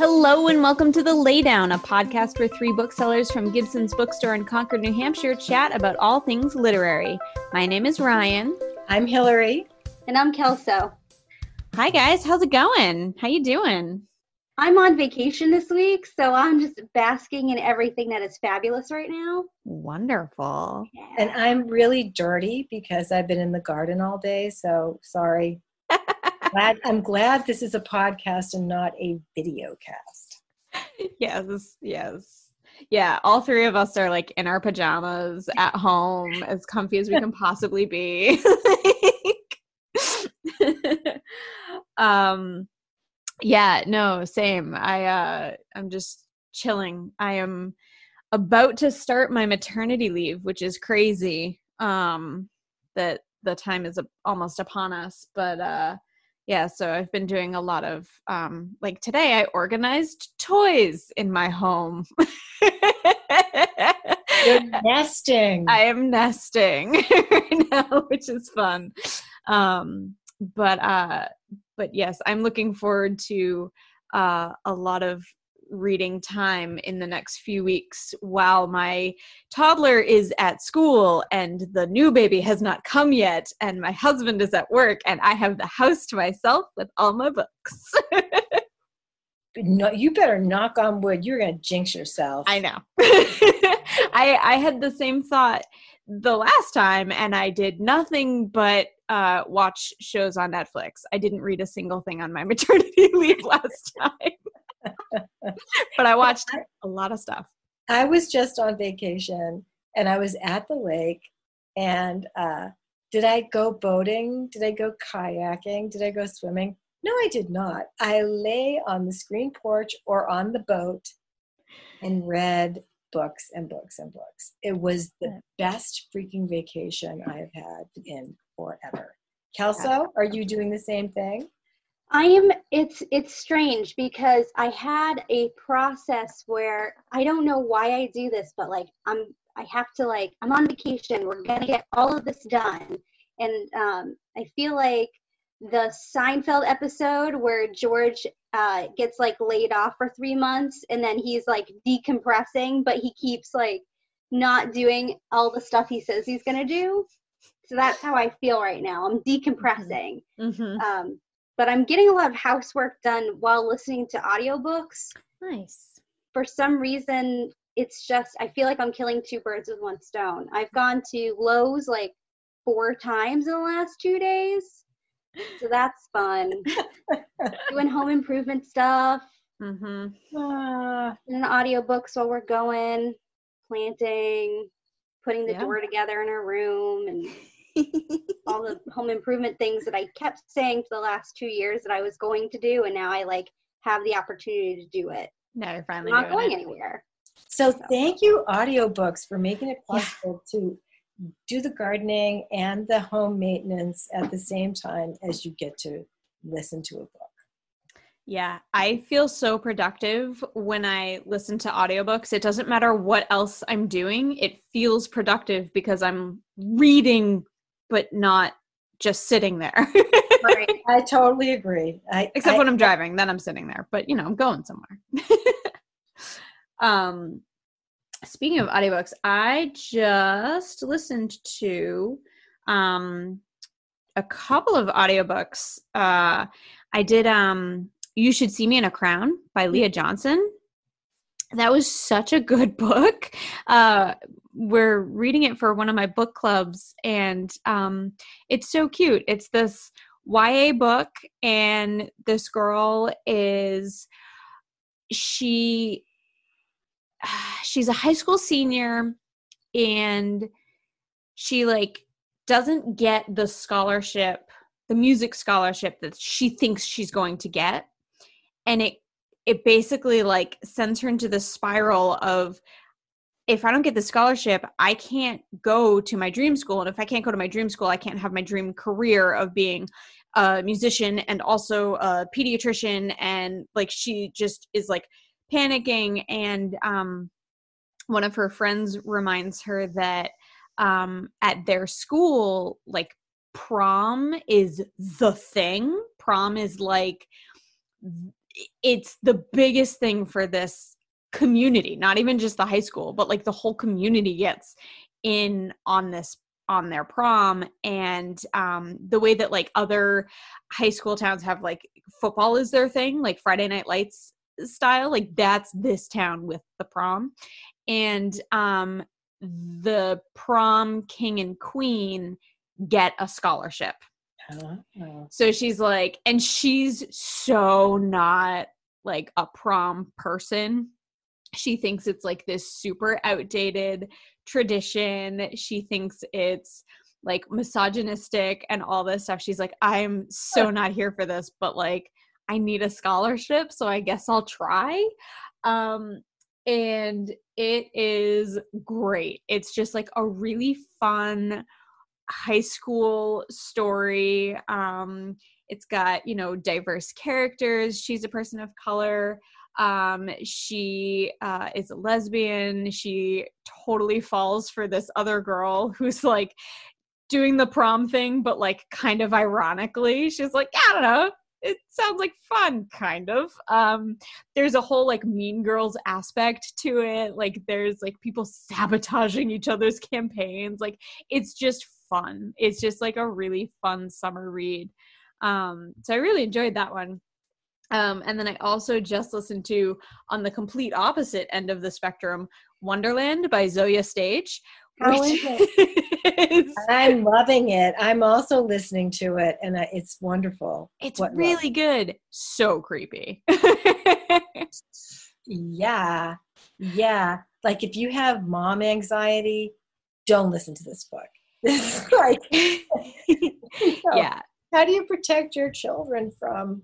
Hello and welcome to The Laydown, a podcast where three booksellers from Gibson's Bookstore in Concord, New Hampshire chat about all things literary. My name is Ryan. I'm Hillary. And I'm Kelso. Hi guys, how's it going? How you doing? I'm on vacation this week, so I'm just basking in everything that is fabulous right now. Wonderful. Yeah. And I'm really dirty because I've been in the garden all day, so sorry. I'm glad this is a podcast and not a video cast. Yes. Yeah, all three of us are like in our pajamas at home, as comfy as we can possibly be. Yeah, no, same. I'm just chilling. I am about to start my maternity leave, which is crazy. That the time is almost upon us, but yeah, so I've been doing a lot of like today I organized toys in my home. You're nesting. I am nesting right now, which is fun. But yes, I'm looking forward to a lot of reading time in the next few weeks while my toddler is at school and the new baby has not come yet and my husband is at work and I have the house to myself with all my books. No, you better knock on wood. You're going to jinx yourself. I know. I had the same thought the last time and I did nothing but watch shows on Netflix. I didn't read a single thing on my maternity leave last time. But I watched a lot of stuff. I was just on vacation and I was at the lake and did I go boating? Did I go kayaking? Did I go swimming? No, I did not. I lay on the screen porch or on the boat and read books and books and books. It was the best freaking vacation I have had in forever. Kelso, are you doing the same thing? It's strange because I had a process where I don't know why I do this, but like I'm on vacation. We're going to get all of this done. And I feel like the Seinfeld episode where George gets like laid off for 3 months and then he's like decompressing, but he keeps like not doing all the stuff he says he's going to do. So that's how I feel right now. I'm decompressing. Mm-hmm. But I'm getting a lot of housework done while listening to audiobooks. Nice. For some reason, it's just, I feel like I'm killing two birds with one stone. I've gone to Lowe's like 4 times in the last 2 days. So that's fun. Doing home improvement stuff. Mm-hmm. And audiobooks while we're going. Planting. Putting the door together in our room. And all the home improvement things that I kept saying for the last 2 years that I was going to do, and now I like have the opportunity to do it. Now you're finally not going anywhere. So thank you, audiobooks, for making it possible to do the gardening and the home maintenance at the same time as you get to listen to a book. Yeah, I feel so productive when I listen to audiobooks. It doesn't matter what else I'm doing. It feels productive because I'm reading but not just sitting there. Right. I totally agree. Except when I'm driving, then I'm sitting there. But, I'm going somewhere. Speaking of audiobooks, I just listened to a couple of audiobooks. I did You Should See Me in a Crown by Leah Johnson. That was such a good book. We're reading it for one of my book clubs, and it's so cute. It's this YA book, and this girl she's a high school senior, and she like doesn't get the scholarship, the music scholarship that she thinks she's going to get, and it basically like sends her into this spiral of, if I don't get the scholarship, I can't go to my dream school. And if I can't go to my dream school, I can't have my dream career of being a musician and also a pediatrician. And like, she just is like panicking. And one of her friends reminds her that at their school, like prom is the thing. Prom is like it's the biggest thing for this community, not even just the high school, but like the whole community gets in on their prom. And the way that like other high school towns have like football is their thing, like Friday Night Lights style, like that's this town with the prom. And the prom king and queen get a scholarship. So she's like, and she's so not like a prom person. She thinks it's like this super outdated tradition. She thinks it's like misogynistic and all this stuff. She's like, I'm so not here for this, but like I need a scholarship, so I guess I'll try. And it is great. It's just like a really fun high school story. It's got, you know, diverse characters. She's a person of color. She is a lesbian. She totally falls for this other girl who's like doing the prom thing, but like kind of ironically. She's like, I don't know, it sounds like fun, kind of. There's a whole like Mean Girls aspect to it. Like there's like people sabotaging each other's campaigns. Like it's just fun. It's just like a really fun summer read. So I really enjoyed that one. And then I also just listened to, on the complete opposite end of the spectrum, Wonderland by Zoya Stage. How is it? I'm loving it. I'm also listening to it, and it's wonderful. It's really good. So creepy. Yeah. Like if you have mom anxiety, don't listen to this book. This is like, yeah. How do you protect your children from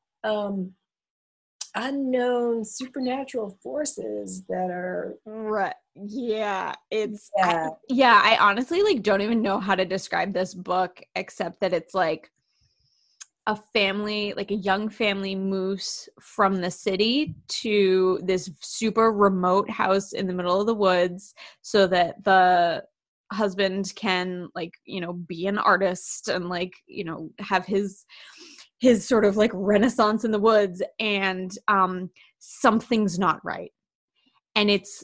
unknown supernatural forces that are right? Yeah, I honestly like don't even know how to describe this book, except that it's like a family, like a young family moves from the city to this super remote house in the middle of the woods so that the husband can like, you know, be an artist and like, you know, have his sort of like renaissance in the woods. And something's not right. And it's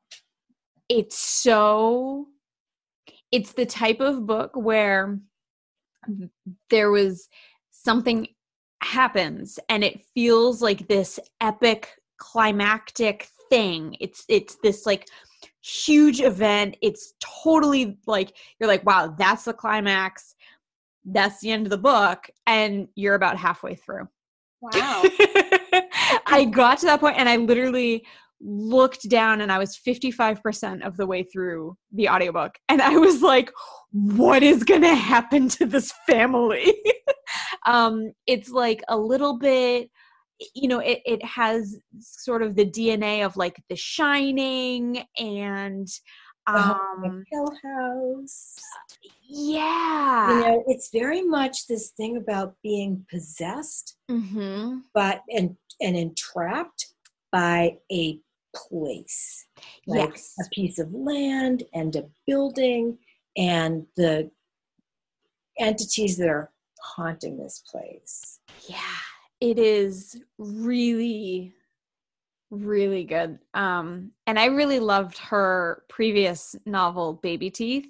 the type of book where there was something happens and it feels like this epic climactic thing. It's this like huge event. It's totally like, you're like, wow, that's the climax. That's the end of the book. And you're about halfway through. Wow. I got to that point and I literally looked down and I was 55% of the way through the audiobook. And I was like, what is going to happen to this family? It's like a little bit, you know, it has sort of the DNA of like The Shining and Hill House. Yeah. You know, it's very much this thing about being possessed, but and entrapped by a place, like yes, a piece of land and a building and the entities that are haunting this place. Yeah, it is really, really good. And I really loved her previous novel, Baby Teeth,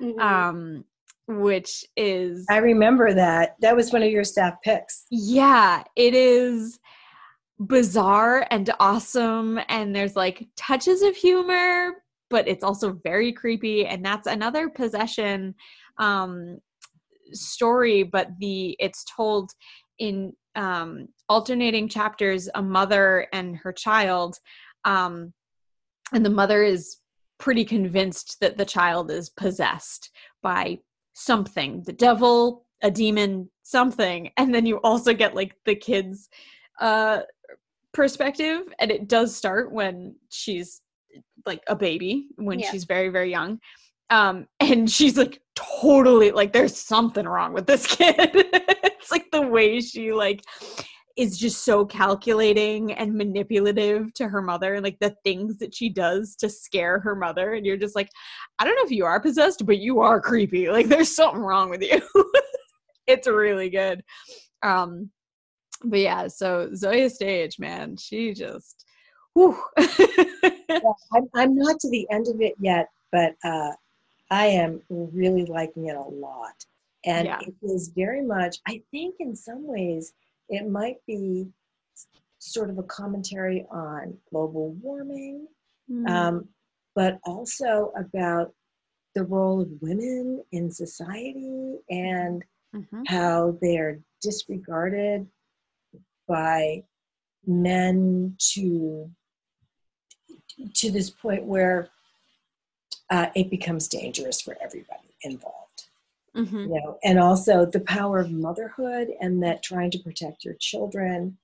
which is... I remember that. That was one of your staff picks. Yeah, it is bizarre and awesome. And there's like touches of humor, but it's also very creepy. And that's another possession story, but it's told in alternating chapters, a mother and her child, and the mother is pretty convinced that the child is possessed by something, the devil, a demon, something. And then you also get like the kid's perspective, and it does start when she's like a baby, when she's very, very young. And she's like totally like, there's something wrong with this kid. It's like the way she like is just so calculating and manipulative to her mother, and like the things that she does to scare her mother. And you're just like, I don't know if you are possessed, but you are creepy. Like there's something wrong with you. It's really good. But yeah, so Zoya Stage, man, she just, whew. I'm not to the end of it yet, but I am really liking it a lot. And Yeah. it is very much, I think in some ways, it might be sort of a commentary on global warming, but also about the role of women in society and how they're disregarded by men to this point where it becomes dangerous for everybody involved. You know, and also the power of motherhood, and that trying to protect your children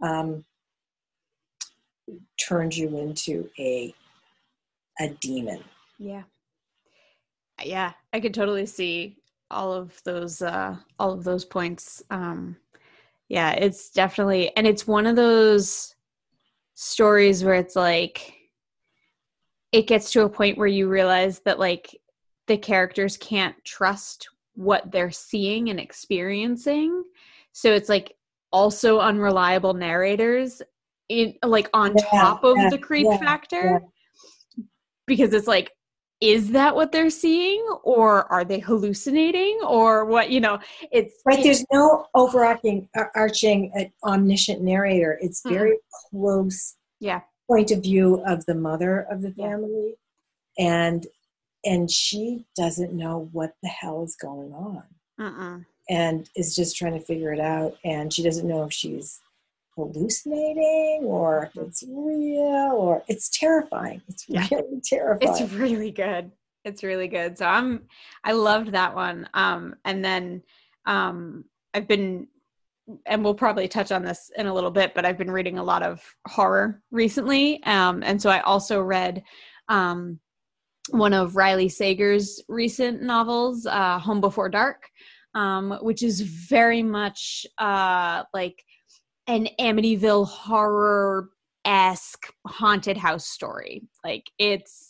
turns you into a demon. Yeah. Yeah, I could totally see all of those points. Yeah, it's definitely, and it's one of those stories where it's like it gets to a point where you realize that like the characters can't trust what they're seeing and experiencing. So it's like also unreliable narrators in like on top of the creep factor. Because it's like, is that what they're seeing, or are they hallucinating, or what? You know, it's right. There's no overarching, omniscient narrator. It's very close. Yeah. Point of view of the mother of the family, and she doesn't know what the hell is going on, and is just trying to figure it out. And she doesn't know if she's hallucinating or if it's real, or it's terrifying. It's really terrifying. It's really good. It's really good. So I loved that one. And then I've been, and we'll probably touch on this in a little bit, but I've been reading a lot of horror recently. And so I also read one of Riley Sager's recent novels, Home Before Dark, which is very much like an Amityville horror-esque haunted house story. Like it's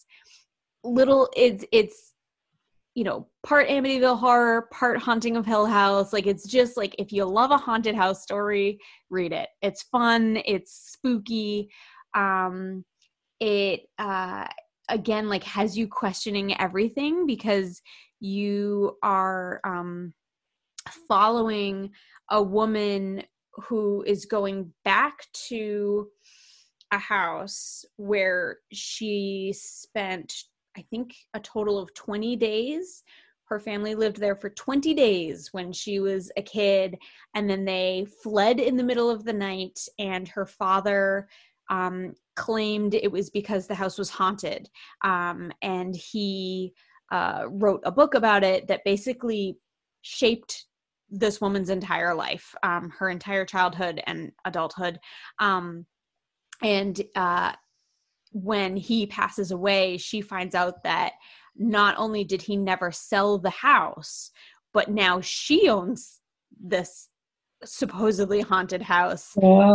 you know, part Amityville horror, part Haunting of Hill House. Like it's just like, if you love a haunted house story, read it. It's fun. It's spooky. It again, like has you questioning everything, because you are following a woman who is going back to a house where she spent, I think, a total of 20 days. Her family lived there for 20 days when she was a kid, and then they fled in the middle of the night, and her father claimed it was because the house was haunted. And he wrote a book about it that basically shaped this woman's entire life, her entire childhood and adulthood. And when he passes away, she finds out that not only did he never sell the house, but now she owns this supposedly haunted house.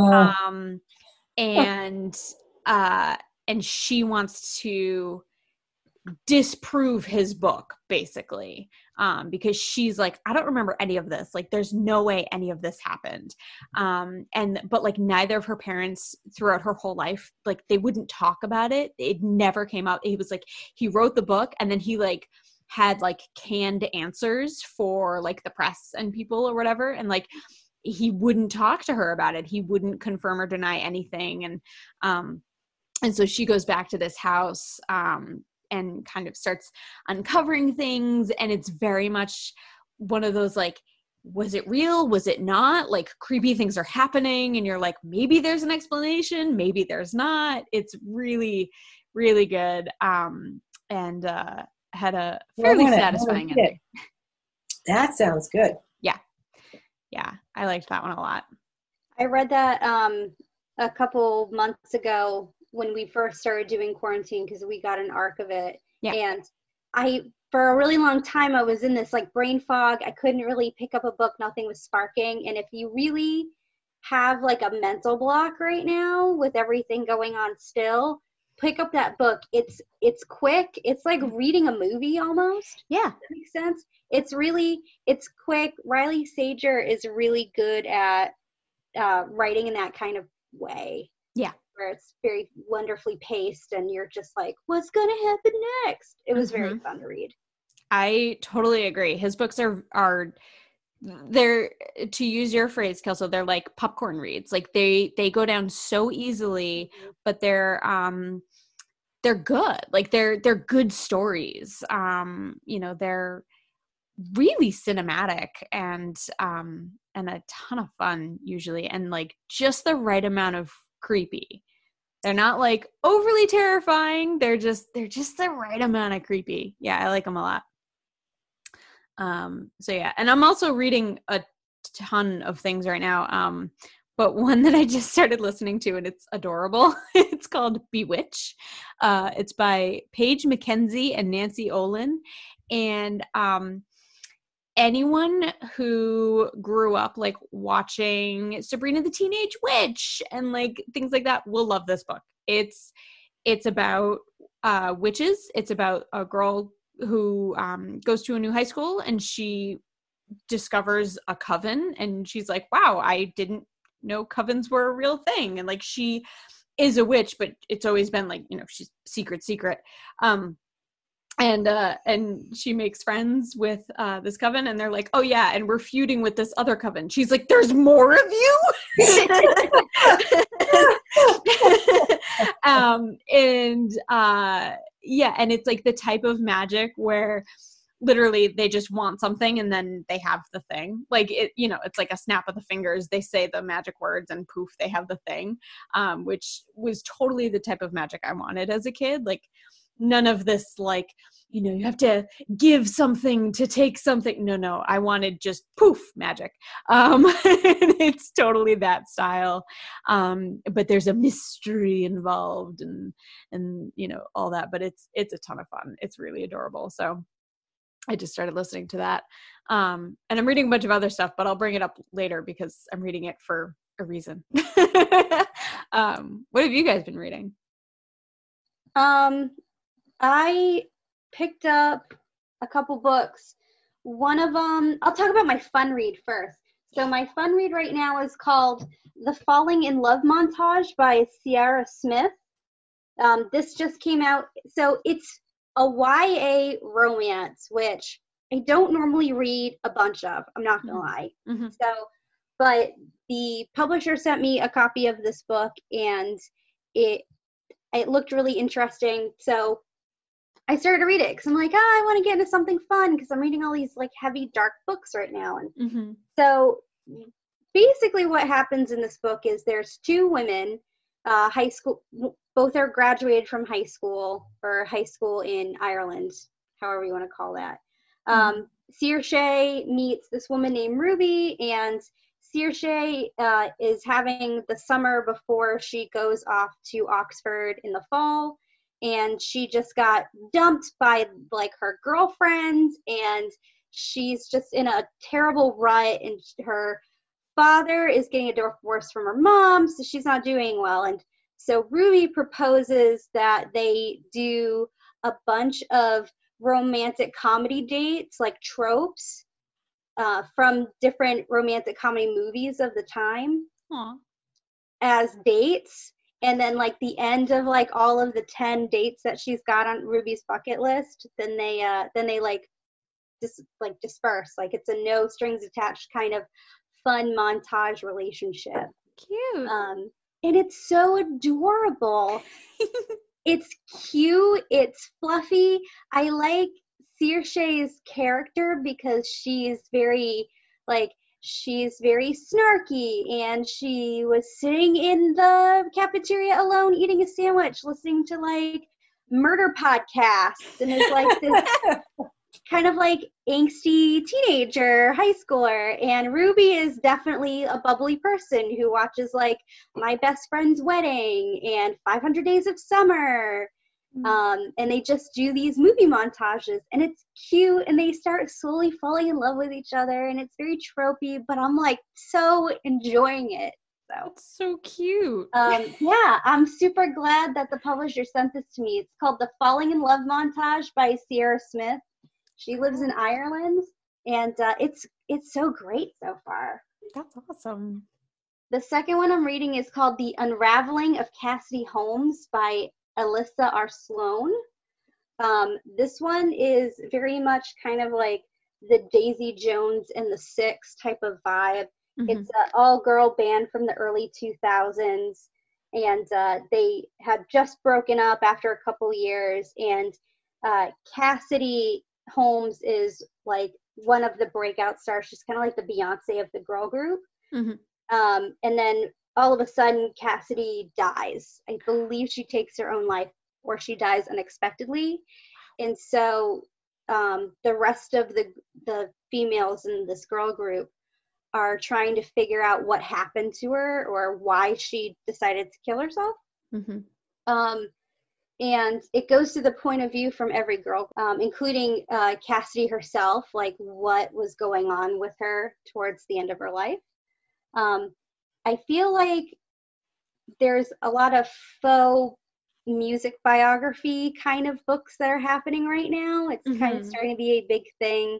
And she wants to disprove his book, basically, because she's like, I don't remember any of this. Like, there's no way any of this happened. But like neither of her parents throughout her whole life, like they wouldn't talk about it. It never came out. He was like, he wrote the book and then he like had like canned answers for like the press and people or whatever. And like, he wouldn't talk to her about it. He wouldn't confirm or deny anything. And so she goes back to this house, and kind of starts uncovering things. And it's very much one of those, like, was it real? Was it not? Like, creepy things are happening. And you're like, maybe there's an explanation. Maybe there's not. It's really, really good. And had a fairly satisfying ending. That sounds good. Yeah. I liked that one a lot. I read that a couple months ago when we first started doing quarantine, because we got an arc of it. Yeah. And for a really long time, I was in this like brain fog. I couldn't really pick up a book. Nothing was sparking. And if you really have like a mental block right now with everything going on still, pick up that book. It's quick. It's like reading a movie almost. Yeah. That makes sense. It's quick. Riley Sager is really good at writing in that kind of way. Yeah. Where it's very wonderfully paced and you're just like, what's going to happen next? It was very fun to read. I totally agree. His books are they're, to use your phrase, Kelso, they're like popcorn reads. Like they go down so easily, but they're good. Like they're good stories. They're really cinematic and a ton of fun usually, and like just the right amount of creepy. They're not like overly terrifying. They're just the right amount of creepy. Yeah, I like them a lot. So yeah, and I'm also reading a ton of things right now. But one that I just started listening to, and it's adorable. It's called Bewitch. It's by Paige McKenzie and Nancy Olin. And anyone who grew up like watching Sabrina the Teenage Witch and like things like that will love this book. It's about witches. It's about a girl who goes to a new high school and she discovers a coven, and she's like, wow, I didn't know covens were a real thing. And like, she is a witch, but it's always been like, she's secret. And she makes friends with this coven, and they're like, oh yeah, and we're feuding with this other coven. She's like, there's more of you? And it's like the type of magic where literally they just want something and then they have the thing. Like it's like a snap of the fingers. They say the magic words and poof, they have the thing, which was totally the type of magic I wanted as a kid. Like none of this, like, you have to give something to take something. No, I wanted just poof magic. It's totally that style. But there's a mystery involved and all that, but it's a ton of fun. It's really adorable. So I just started listening to that. And I'm reading a bunch of other stuff, but I'll bring it up later because I'm reading it for a reason. What have you guys been reading? I picked up a couple books. One of them, I'll talk about my fun read first. So my fun read right now is called The Falling in Love Montage by Sierra Smith. This just came out. So it's a YA romance, which I don't normally read a bunch of. I'm not going to lie. Mm-hmm. But the publisher sent me a copy of this book, and it looked really interesting. So I started to read it because I'm like, I want to get into something fun because I'm reading all these like heavy, dark books right now. And so basically what happens in this book is there's two women, high school, both are graduated from high school or high school in Ireland, however you want to call that. Saoirse meets this woman named Ruby, and Saoirse is having the summer before she goes off to Oxford in the fall. And she just got dumped by like her girlfriends, and she's just in a terrible rut, and her father is getting a divorce from her mom, so she's not doing well. And so Ruby proposes that they do a bunch of romantic comedy dates, like tropes from different romantic comedy movies of the time. Aww. As dates. And then like the end of like all of the 10 dates that she's got on Ruby's bucket list, then they disperse. Like it's a no strings attached kind of fun montage relationship. Cute. And it's so adorable. It's cute. It's fluffy. I like Saoirse's character because she's very snarky, and she was sitting in the cafeteria alone eating a sandwich listening to like murder podcasts, and is like this kind of like angsty teenager high schooler. And Ruby is definitely a bubbly person who watches like My Best Friend's Wedding and 500 Days of Summer. And they just do these movie montages, and it's cute, and they start slowly falling in love with each other, and it's very tropey, but I'm like so enjoying it. So that's so cute. Yeah, I'm super glad that the publisher sent this to me. It's called The Falling in Love Montage by Sierra Smith. She lives in Ireland, and it's so great so far. That's awesome. The second one I'm reading is called The Unraveling of Cassidy Holmes by Alyssa R. Sloan. This one is very much kind of like the Daisy Jones and the Six type of vibe. Mm-hmm. It's an all-girl band from the early 2000s, and they had just broken up after a couple years, and Cassidy Holmes is like one of the breakout stars. She's kind of like the Beyonce of the girl group. Mm-hmm. And then all of a sudden, Cassidy dies. I believe she takes her own life, or she dies unexpectedly. And so the rest of the females in this girl group are trying to figure out what happened to her or why she decided to kill herself. Mm-hmm. And it goes to the point of view from every girl, including Cassidy herself, like what was going on with her towards the end of her life. I feel like there's a lot of faux music biography kind of books that are happening right now. It's kind of starting to be a big thing.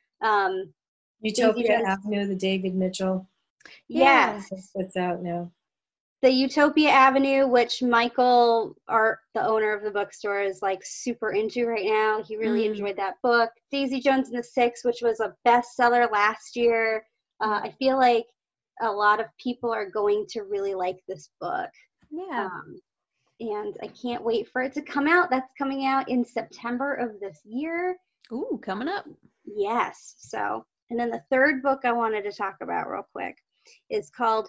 Utopia Avenue, the David Mitchell. Yes. That's out now. The Utopia Avenue, which Michael, the owner of the bookstore, is like super into right now. He really enjoyed that book. Daisy Jones and the Six, which was a bestseller last year. I feel like a lot of people are going to really like this book. Yeah. And I can't wait for it to come out. That's coming out in September of this year. Ooh, coming up. Yes. So, and then the third book I wanted to talk about real quick is called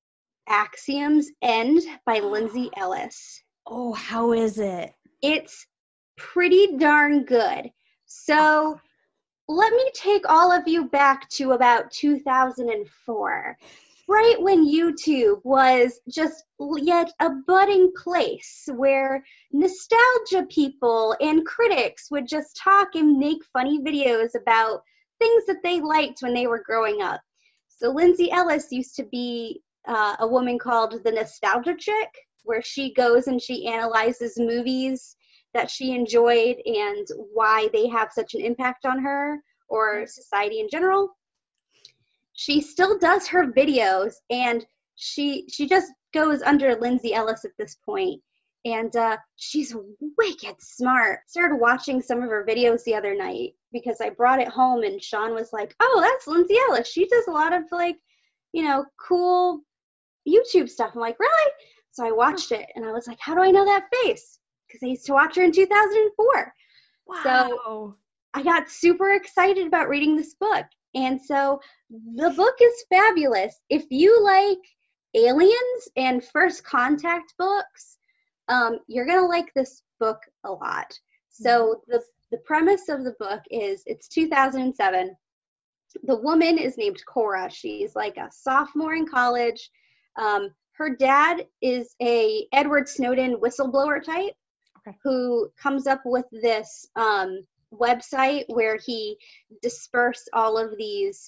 Axiom's End by Lindsay Ellis. Oh, how is it? It's pretty darn good. So let me take all of you back to about 2004, right when YouTube was just yet a budding place where nostalgia people and critics would just talk and make funny videos about things that they liked when they were growing up. So Lindsay Ellis used to be a woman called the Nostalgia Chick, where she goes and she analyzes movies that she enjoyed and why they have such an impact on her or society in general. She still does her videos, and she just goes under Lindsay Ellis at this point. And she's wicked smart. Started watching some of her videos the other night because I brought it home, and Sean was like, "Oh, that's Lindsay Ellis. She does a lot of like, cool YouTube stuff." I'm like, "Really?" So I watched it, and I was like, "How do I know that face?" Because I used to watch her in 2004. Wow. So I got super excited about reading this book. And so the book is fabulous. If you like aliens and first contact books, you're going to like this book a lot. So the premise of the book is it's 2007. The woman is named Cora. She's like a sophomore in college. Her dad is a Edward Snowden whistleblower type who comes up with this website where he dispersed all of these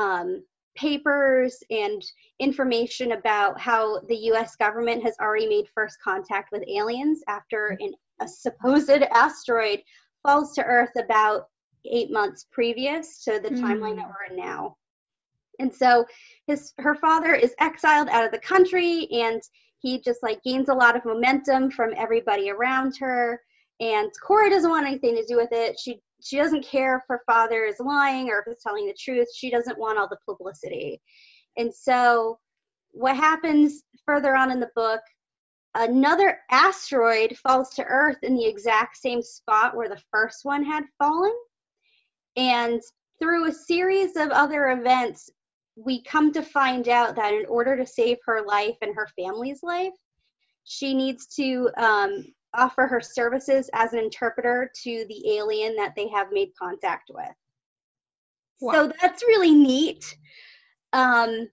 papers and information about how the U.S. government has already made first contact with aliens after a supposed asteroid falls to Earth about 8 months previous to the timeline that we're in now. And so her father is exiled out of the country, and he just like gains a lot of momentum from everybody around her. And Cora doesn't want anything to do with it. She doesn't care if her father is lying or if he's telling the truth. She doesn't want all the publicity. And so what happens further on in the book, another asteroid falls to Earth in the exact same spot where the first one had fallen. And through a series of other events, we come to find out that in order to save her life and her family's life, she needs to offer her services as an interpreter to the alien that they have made contact with. Wow. So that's really neat. And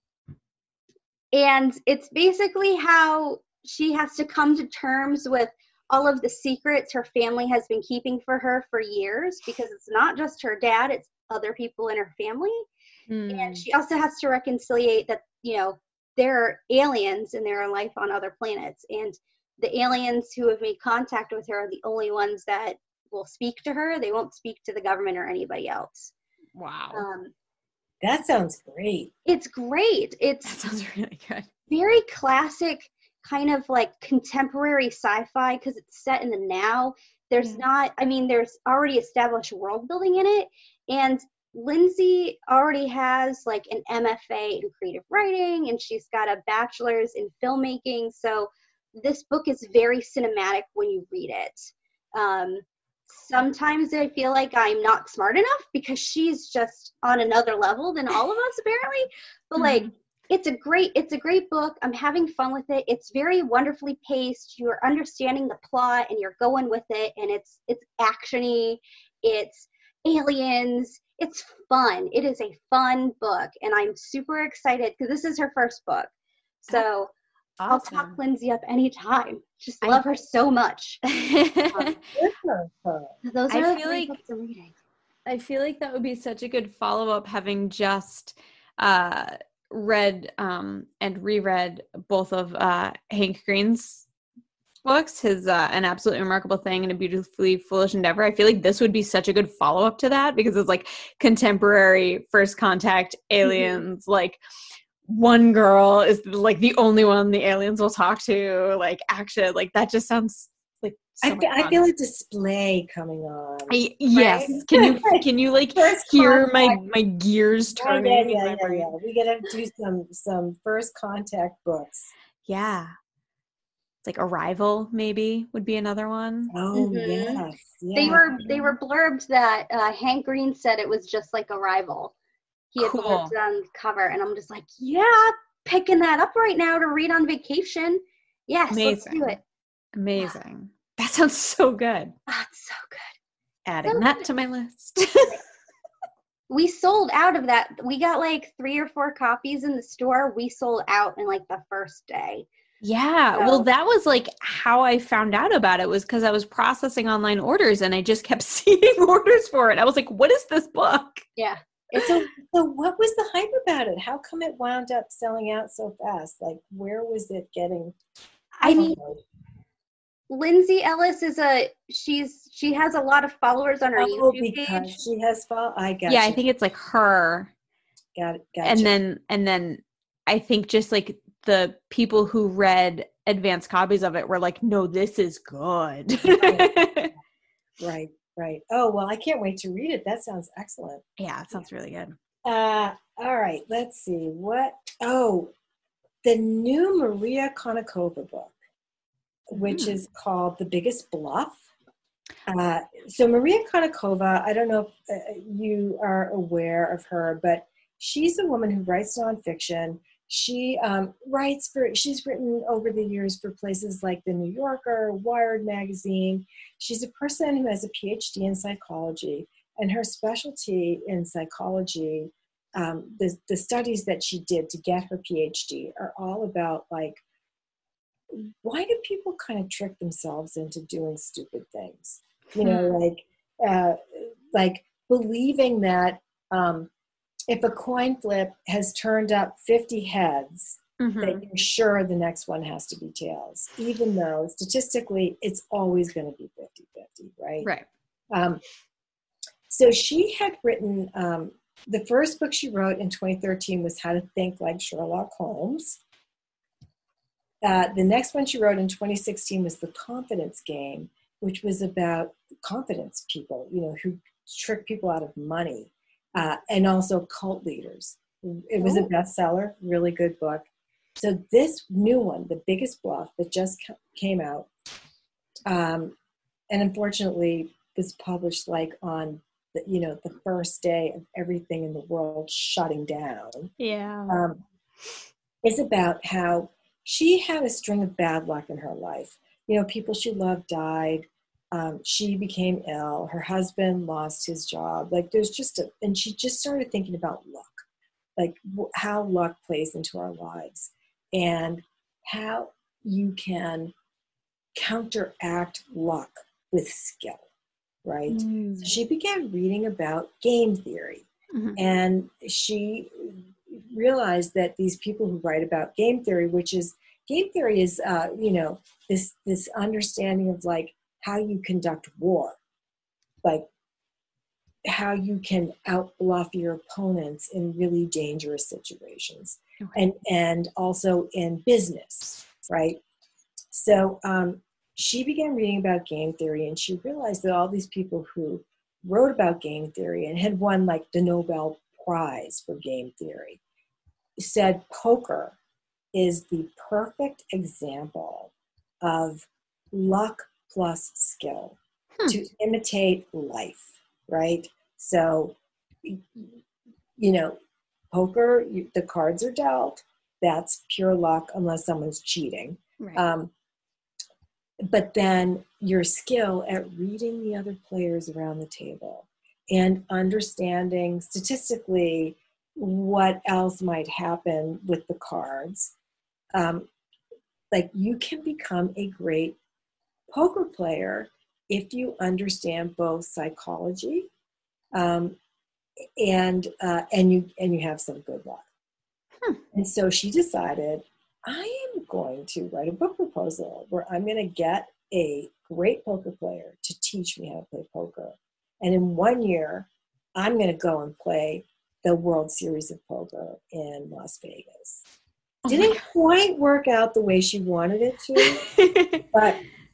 it's basically how she has to come to terms with all of the secrets her family has been keeping for her for years, because it's not just her dad, it's other people in her family. And she also has to reconciliate that, there are aliens and there are life on other planets. And the aliens who have made contact with her are the only ones that will speak to her. They won't speak to the government or anybody else. Wow. That sounds great. It's great. That sounds really good. very classic kind of like contemporary sci-fi because it's set in the now. There's not, I mean, there's already established world building in it. And Lindsay already has like an MFA in creative writing, and she's got a bachelor's in filmmaking. So this book is very cinematic when you read it. Sometimes I feel like I'm not smart enough because she's just on another level than all of us apparently. But like, it's a great book. I'm having fun with it. It's very wonderfully paced. You're understanding the plot and you're going with it, and it's actiony. It's aliens. It's fun. It is a fun book, and I'm super excited because this is her first book. So awesome. I'll talk Lindsay up anytime. Just love her so much. Those are the three books I'm reading. I feel like that would be such a good follow-up, having just read and reread both of Hank Green's books, his An Absolutely Remarkable Thing and A Beautifully Foolish Endeavor. I feel like this would be such a good follow-up to that because it's like contemporary first contact aliens, like one girl is like the only one the aliens will talk to, like action, like that just sounds like so I feel a display coming on. Yes. Right? Can you like hear my gears turning? Yeah. We gotta do some first contact books. Yeah. It's like Arrival maybe would be another one. Oh yes. They were blurbed that Hank Green said it was just like Arrival. He had blurbed on the cover, and I'm just like, yeah, picking that up right now to read on vacation. Yes, let's do it. Amazing. That sounds so good. That's so good. Adding that to my list. We sold out of that. We got like 3 or 4 copies in the store. We sold out in like the first day. Yeah. So, well, that was like how I found out about it, was because I was processing online orders and I just kept seeing orders for it. I was like, what is this book? Yeah. So what was the hype about it? How come it wound up selling out so fast? Like, where was it getting? I mean, Lindsay Ellis she has a lot of followers on her YouTube page. She has I got I think it's like her. Got it. And then I think just like the people who read advanced copies of it were like, no, this is good. Right. Oh, well, I can't wait to read it. That sounds excellent. Yeah, it sounds really good. All right, let's see. The new Maria Konnikova book, which is called The Biggest Bluff. So Maria Konnikova, I don't know if you are aware of her, but she's a woman who writes nonfiction. She she's written over the years for places like The New Yorker, Wired magazine. She's a person who has a PhD in psychology, and her specialty in psychology, the studies that she did to get her PhD are all about like, why do people kind of trick themselves into doing stupid things? You know, like believing that if a coin flip has turned up 50 heads, that you're sure the next one has to be tails, even though statistically it's always going to be 50-50, right? Right. So she had written, the first book she wrote in 2013 was How to Think Like Sherlock Holmes. The next one she wrote in 2016 was The Confidence Game, which was about confidence people, you know, who trick people out of money. And also cult leaders. It was a bestseller, really good book. So this new one, The Biggest Bluff, that just came out, and unfortunately was published like on the first day of everything in the world shutting down. Yeah. Is about how she had a string of bad luck in her life. You know, people she loved died. She became ill. Her husband lost his job. Like there's and she just started thinking about luck, like how luck plays into our lives and how you can counteract luck with skill, right? So she began reading about game theory, and she realized that these people who write about game theory is this understanding of like how you conduct war, like how you can outbluff your opponents in really dangerous situations. and also in business, right? So she began reading about game theory, and she realized that all these people who wrote about game theory and had won like the Nobel Prize for game theory said poker is the perfect example of luck plus skill to imitate life, right? So, poker, the cards are dealt. That's pure luck unless someone's cheating. Right. But then your skill at reading the other players around the table and understanding statistically what else might happen with the cards. Like you can become a great poker player if you understand both psychology and you have some good luck. And so she decided, I am going to write a book proposal where I'm going to get a great poker player to teach me how to play poker. And in 1 year, I'm going to go and play the World Series of Poker in Las Vegas. Didn't quite work out the way she wanted it to, but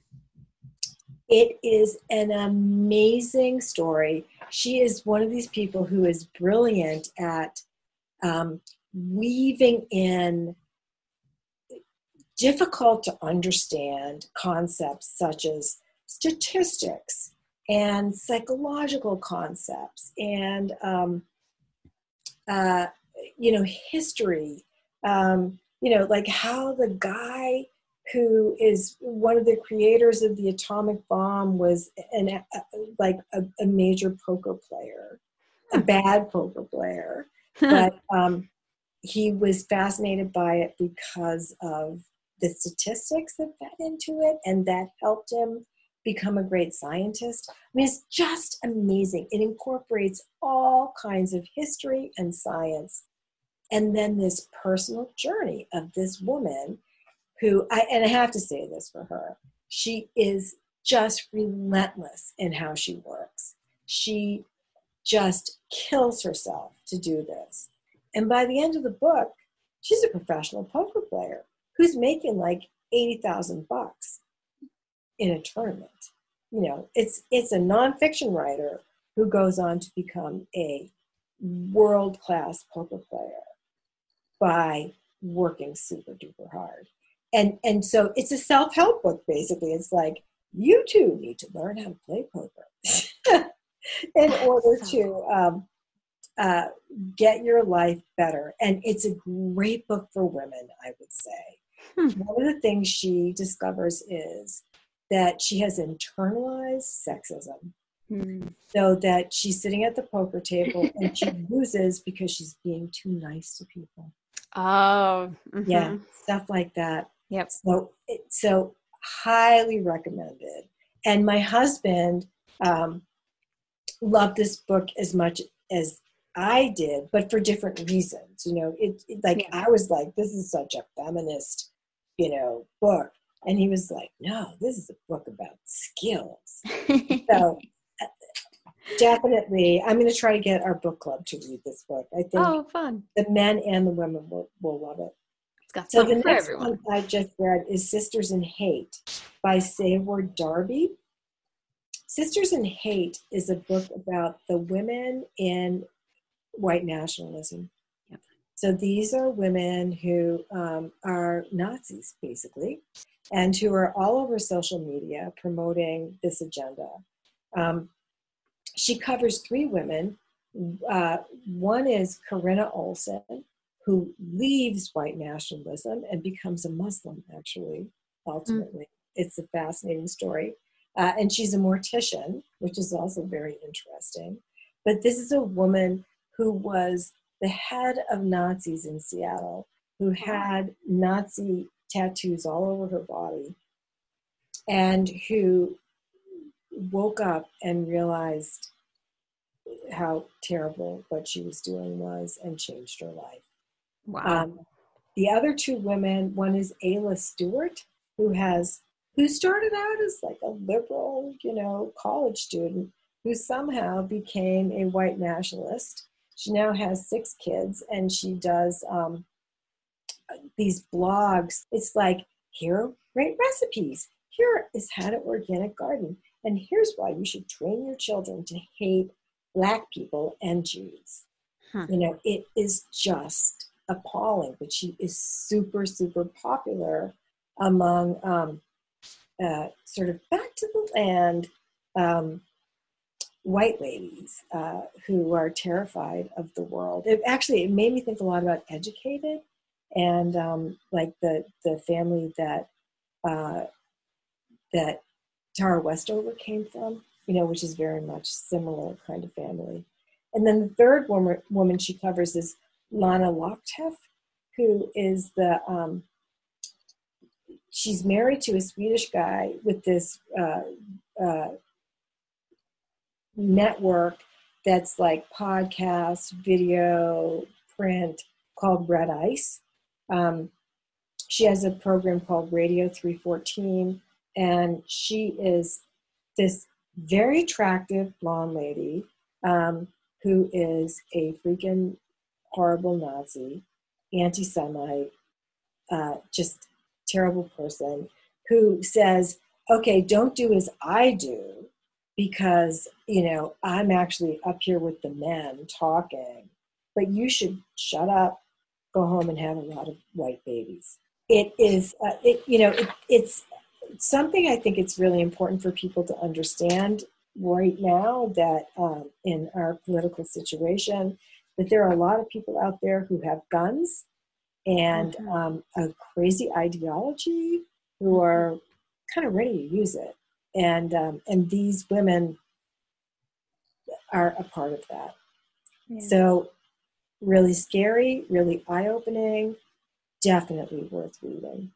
it is an amazing story. She is one of these people who is brilliant at weaving in difficult to understand concepts such as statistics and psychological concepts and history, like how the guy who is one of the creators of the atomic bomb was a major poker player, a bad poker player, but he was fascinated by it because of the statistics that fed into it, and that helped him become a great scientist. I mean, it's just amazing. It incorporates all kinds of history and science, and then this personal journey of this woman who, I have to say this for her, she is just relentless in how she works. She just kills herself to do this. And by the end of the book, she's a professional poker player who's making like $80,000 in a tournament. It's a nonfiction writer who goes on to become a world-class poker player by working super duper hard. And so it's a self-help book, basically. It's like, you too need to learn how to play poker in order to get your life better. And it's a great book for women, I would say. One of the things she discovers is that she has internalized sexism. So that she's sitting at the poker table and she loses because she's being too nice to people. Oh. Mm-hmm. Yeah, stuff like that. Yep. So highly recommended. And my husband loved this book as much as I did, but for different reasons. I was like, this is such a feminist, book. And he was like, no, this is a book about skills. So definitely, I'm going to try to get our book club to read this book. I think fun. The men and the women will love it. It's got So the something for next everyone. one I just read is Sisters in Hate by Saward Darby. Sisters in Hate is a book about the women in white nationalism. Yep. So these are women who are Nazis, basically, and who are all over social media promoting this agenda. She covers 3 women. One is Corinna Olson, who leaves white nationalism and becomes a Muslim, actually, ultimately. It's a fascinating story. And she's a mortician, which is also very interesting. But this is a woman who was the head of Nazis in Seattle, who had Nazi tattoos all over her body, and who woke up and realized how terrible what she was doing was and changed her life. Wow. The other 2 women, one is Ayla Stewart, who started out as like a liberal, college student who somehow became a white nationalist. She now has 6 kids, and she does these blogs. It's like, here are great recipes. Here is how to organic garden. And here's why you should train your children to hate Black people and Jews. You know, it is just appalling, but she is super, super popular among sort of back to the land white ladies who are terrified of the world. It made me think a lot about Educated and like the family that Tara Westover came from, you know, which is very much similar kind of family. And then the third woman she covers is Lana Lochtef, who is she's married to a Swedish guy with this network that's like podcast, video, print, called Red Ice. She has a program called Radio 314, and she is this very attractive blonde lady who is a freaking horrible Nazi, anti-Semite, just terrible person, who says, okay, don't do as I do, because, you know, I'm actually up here with the men talking, but you should shut up, go home and have a lot of white babies. It is, it's something I think it's really important for people to understand right now, that in our political situation, that there are a lot of people out there who have guns and a crazy ideology who are kind of ready to use it. And these women are a part of that. Yeah. So really scary, really eye-opening, definitely worth reading.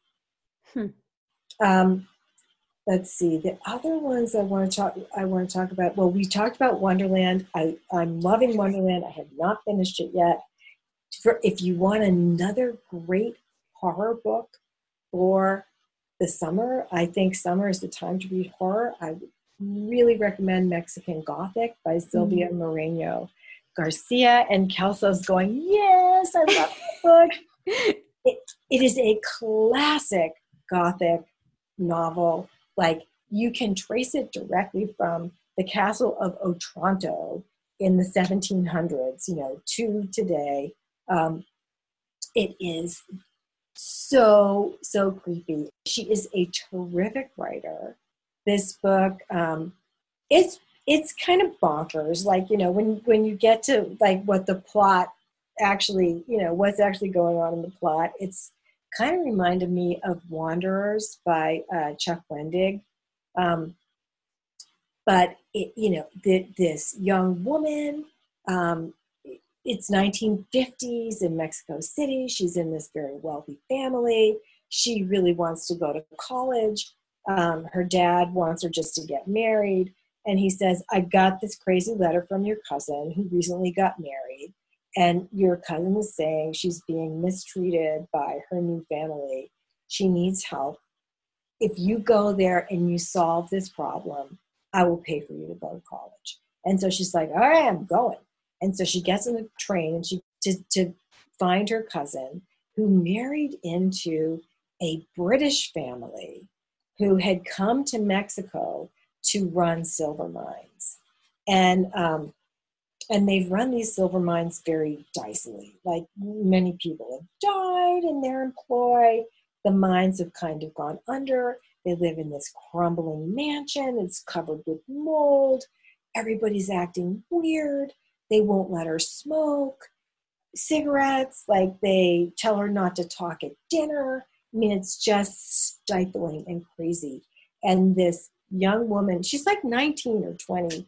Let's see, the other ones I want to talk about. Well, we talked about Wonderland. I'm loving Wonderland. I have not finished it yet. If you want another great horror book for the summer, I think summer is the time to read horror. I would really recommend Mexican Gothic by Sylvia Moreno Garcia. And Kelso's going, yes, I love that book. It is a classic Gothic novel. Like, you can trace it directly from the Castle of Otranto in the 1700s, you know, to today. It is so creepy. She is a terrific writer. This book, it's kind of bonkers. Like, you know, when you get to like what the plot actually, you know, what's actually going on in the plot, it's kind of reminded me of Wanderers by Chuck Wendig. But it, you know, this young woman, it's 1950s in Mexico City. She's in this very wealthy family. She really wants to go to college. Her dad wants her just to get married. And he says, I got this crazy letter from your cousin who recently got married. And your cousin is saying she's being mistreated by her new family. She needs help. If you go there and you solve this problem, I will pay for you to go to college. And so she's like, all right, I'm going. And so she gets on the train and she to find her cousin, who married into a British family who had come to Mexico to run silver mines. And they've run these silver mines very dicily. Like, many people have died in their employ. The mines have kind of gone under. They live in this crumbling mansion. It's covered with mold. Everybody's acting weird. They won't let her smoke cigarettes. Like, they tell her not to talk at dinner. I mean, it's just stifling and crazy. And this young woman, she's like 19 or 20,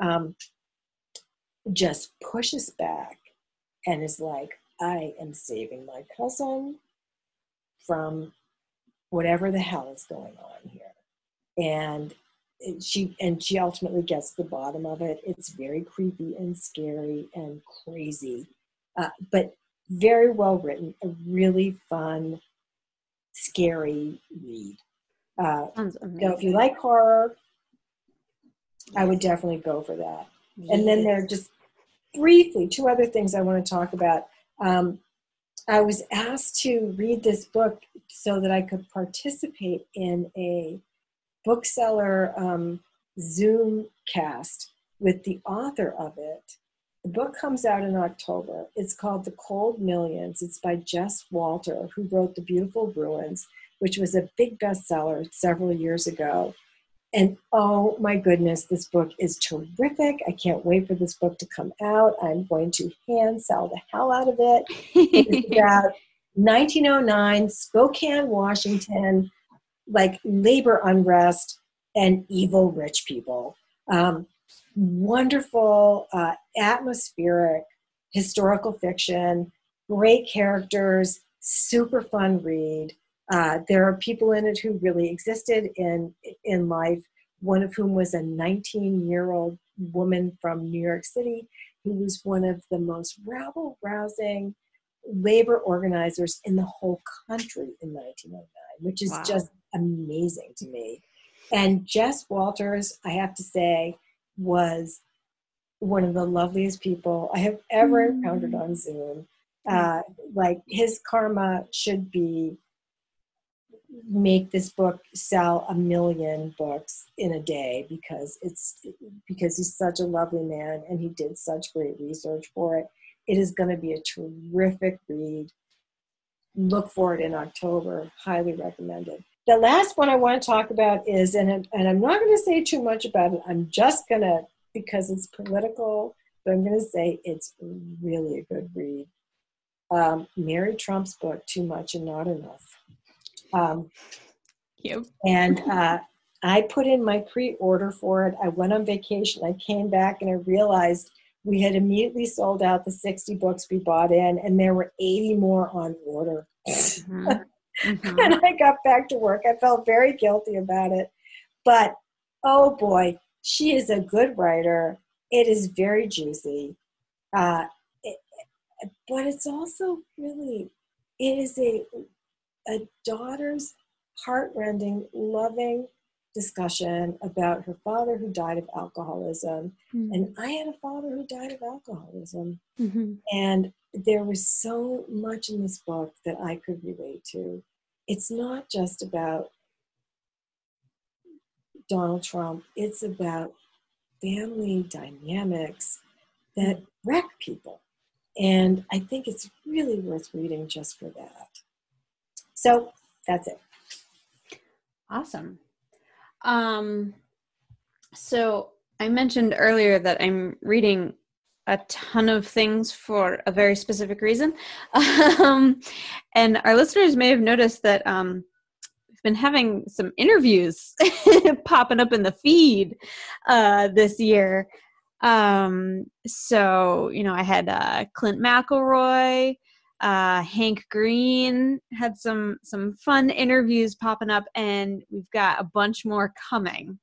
just pushes back and is like, I am saving my cousin from whatever the hell is going on here. And she ultimately gets to the bottom of it. It's very creepy and scary and crazy, but very well written, a really fun, scary read. Sounds amazing. So if you like horror, I would definitely go for that. Yes. And then there are just briefly two other things I want to talk about. I was asked to read this book so that I could participate in a bookseller Zoom cast with the author of it. The book comes out in October. It's called The Cold Millions. It's by Jess Walter, who wrote The Beautiful Ruins, which was a big bestseller several years ago. And oh my goodness, this book is terrific. I can't wait for this book to come out. I'm going to hand sell the hell out of it. It's about 1909, Spokane, Washington, like labor unrest and evil rich people. Wonderful, atmospheric, historical fiction, great characters, super fun read. There are people in it who really existed in life, one of whom was a 19-year-old woman from New York City who was one of the most rabble-rousing labor organizers in the whole country in 1909, which is just amazing to me. And Jess Walters, I have to say, was one of the loveliest people I have ever encountered on Zoom. Like his karma should be make this book sell 1 million books in a day because he's such a lovely man and he did such great research for it. It is going to be a terrific read. Look for it in October. Highly recommended. The last one I want to talk about is, and I'm not going to say too much about it. I'm just going to, because it's political, but I'm going to say it's really a good read. Mary Trump's book, Too Much and Not Enough. Yep. And I put in my pre-order for it. I went on vacation. I came back and I realized we had immediately sold out the 60 books we bought in, and there were 80 more on order. Mm-hmm. Mm-hmm. When I got back to work, I felt very guilty about it. But, oh boy, she is a good writer. It is very juicy. But it's also really, it is a daughter's heartrending, loving discussion about her father who died of alcoholism. Mm-hmm. And I had a father who died of alcoholism. Mm-hmm. And there was so much in this book that I could relate to. It's not just about Donald Trump. It's about family dynamics that wreck people. And I think it's really worth reading just for that. So that's it. Awesome. So I mentioned earlier that I'm reading a ton of things for a very specific reason. And our listeners may have noticed that we've been having some interviews popping up in the feed this year. So, I had Clint McElroy, Hank Green, had some fun interviews popping up, and we've got a bunch more coming.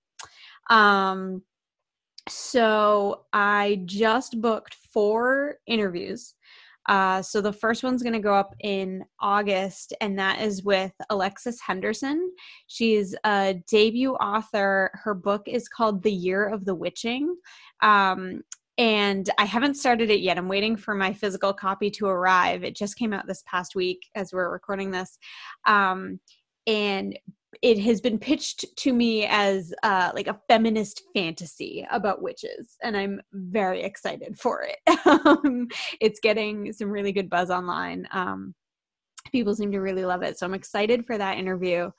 So I just booked 4 interviews. So the first one's going to go up in August, and that is with Alexis Henderson. She's a debut author. Her book is called The Year of the Witching. And I haven't started it yet. I'm waiting for my physical copy to arrive. It just came out this past week as we're recording this. And it has been pitched to me as like a feminist fantasy about witches, and I'm very excited for it. It's getting some really good buzz online. People seem to really love it, so I'm excited for that interview.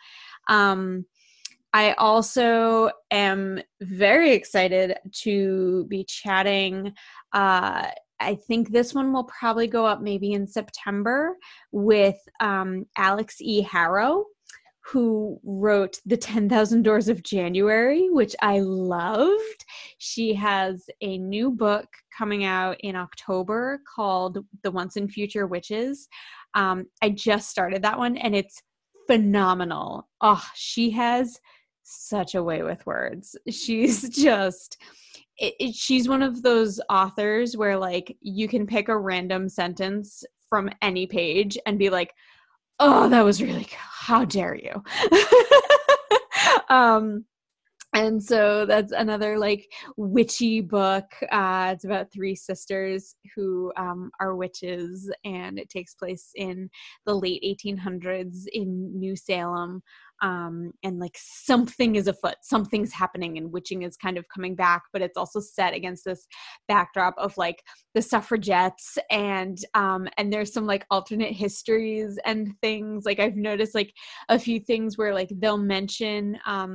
I also am very excited to be chatting. I think this one will probably go up maybe in September with Alex E. Harrow, who wrote The 10,000 Doors of January, which I loved. She has a new book coming out in October called The Once and Future Witches. I just started that one, and it's phenomenal. Oh, she has such a way with words. She's just... she's one of those authors where, like, you can pick a random sentence from any page and be like, oh, that was really good. How dare you? And so that's another like witchy book. It's about three sisters who are witches, and it takes place in the late 1800s in New Salem. And like something is afoot, something's happening, and witching is kind of coming back, but it's also set against this backdrop of like the suffragettes, and there's some like alternate histories and things. Like I've noticed like a few things where like they'll mention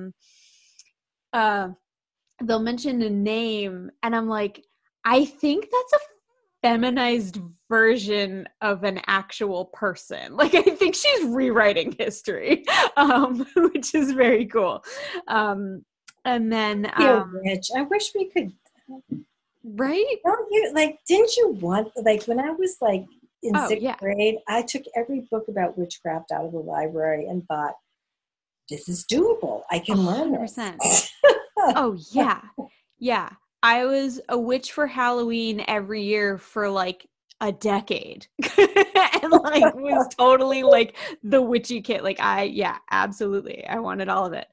a name, and I'm like, I think that's a feminized version of an actual person. Like I think she's rewriting history, which is very cool. And then Rich, I wish we could. Right? Don't you like? Didn't you want like when I was like in sixth grade? I took every book about witchcraft out of the library and thought, this is doable. I can learn this. Oh, yeah. Yeah. I was a witch for Halloween every year for like a decade. And like was totally like the witchy kid. Like absolutely. I wanted all of it.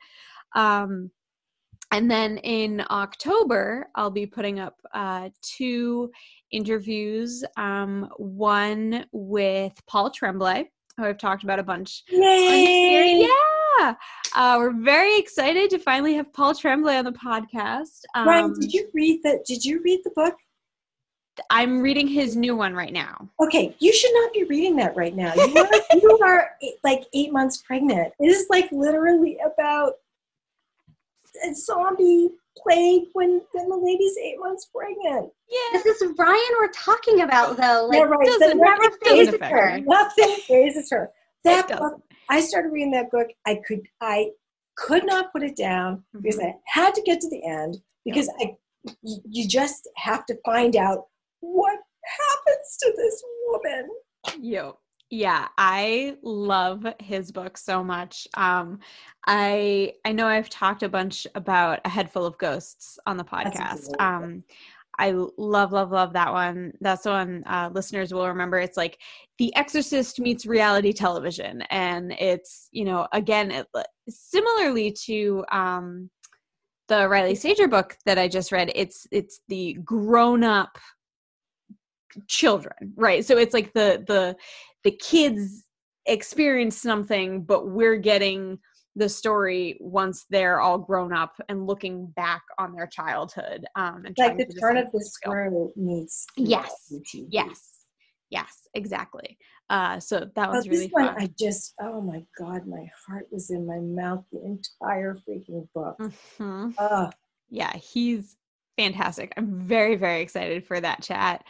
And then in October, I'll be putting up 2 interviews. One with Paul Tremblay, who I've talked about a bunch. Yay! Yeah. We're very excited to finally have Paul Tremblay on the podcast. Ryan, did you read the book? I'm reading his new one right now. Okay, you should not be reading that right now. You are like 8 months pregnant. It is like literally about a zombie plague when the lady's 8 months pregnant. Yeah, this is Ryan we're talking about though. Like, yeah, right. Doesn't never phases her. Nothing phases her. That book, I started reading that book. I could not put it down because I had to get to the end because you just have to find out what happens to this woman. Yeah, I love his book so much. I know I've talked a bunch about A Head Full of Ghosts on the podcast. I love that one. That's the one listeners will remember. It's like The Exorcist meets reality television. And it's, again, similarly to the Riley Sager book that I just read, it's the grown-up children, right? So it's like the kids experience something, but we're getting the story once they're all grown up and looking back on their childhood. And like the turn of the screw meets yes, exactly. So that was really fun. Oh my God, my heart was in my mouth the entire freaking book. Yeah, he's fantastic. I'm very, very excited for that chat.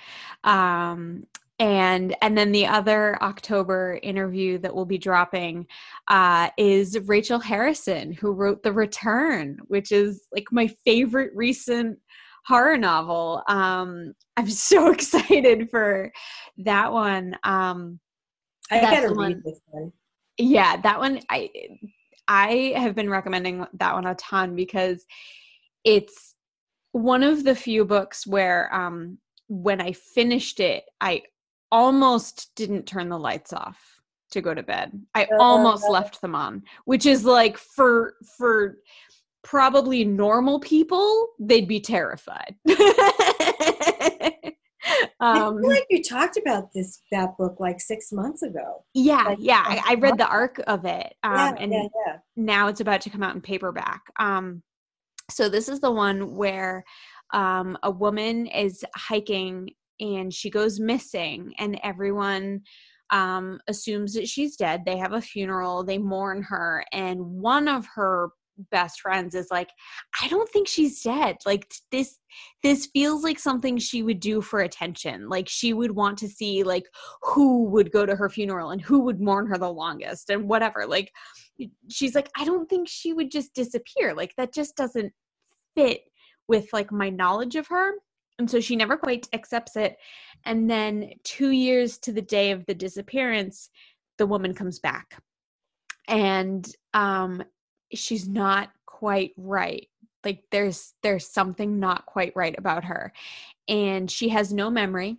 And then the other October interview that we'll be dropping is Rachel Harrison, who wrote The Return, which is like my favorite recent horror novel. I'm so excited for that one. I gotta read this one. Yeah, that one. I have been recommending that one a ton because it's one of the few books where when I finished it, I almost didn't turn the lights off to go to bed. I almost left them on, which is like for probably normal people, they'd be terrified. I feel like you talked about that book like 6 months ago. Yeah, I read the arc of it. And now it's about to come out in paperback. So this is the one where a woman is hiking and she goes missing, and everyone assumes that she's dead. They have a funeral, they mourn her, and one of her best friends is like, I don't think she's dead. Like this feels like something she would do for attention. Like she would want to see like who would go to her funeral and who would mourn her the longest and whatever. Like she's like, I don't think she would just disappear. Like that just doesn't fit with like my knowledge of her. And so she never quite accepts it. And then 2 years to the day of the disappearance, the woman comes back. And she's not quite right. Like there's something not quite right about her. And she has no memory.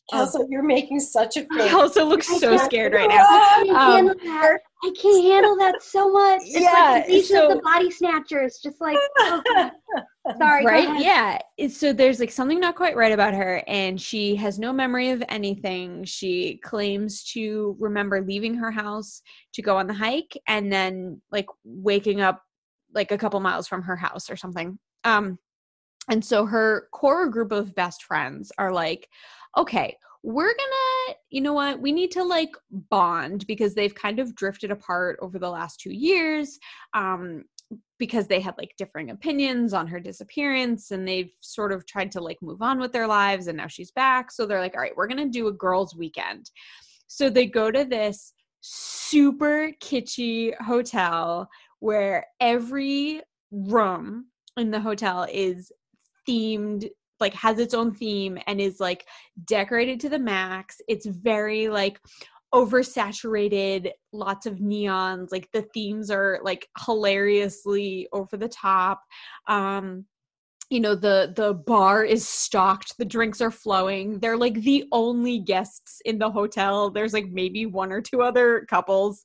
Kelso, you're making such a face. Kelso looks so scared right I now. can't handle that. I can't handle that so much. It's like Invasion of the Body Snatchers. Just like, oh, sorry, right? go ahead. Yeah. So there's like something not quite right about her, and she has no memory of anything. She claims to remember leaving her house to go on the hike and then like waking up like a couple miles from her house or something. And so her core group of best friends are like, okay, we're gonna, you know what, we need to like bond because they've kind of drifted apart over the last 2 years, because they had like differing opinions on her disappearance, and they've sort of tried to like move on with their lives, and now she's back. So they're like, all right, we're gonna do a girls' weekend. So they go to this super kitschy hotel where every room in the hotel is themed, like has its own theme and is like decorated to the max. It's very like oversaturated, lots of neons, like the themes are like hilariously over the top. You know, the bar is stocked, the drinks are flowing. They're like the only guests in the hotel. There's like maybe one or two other couples.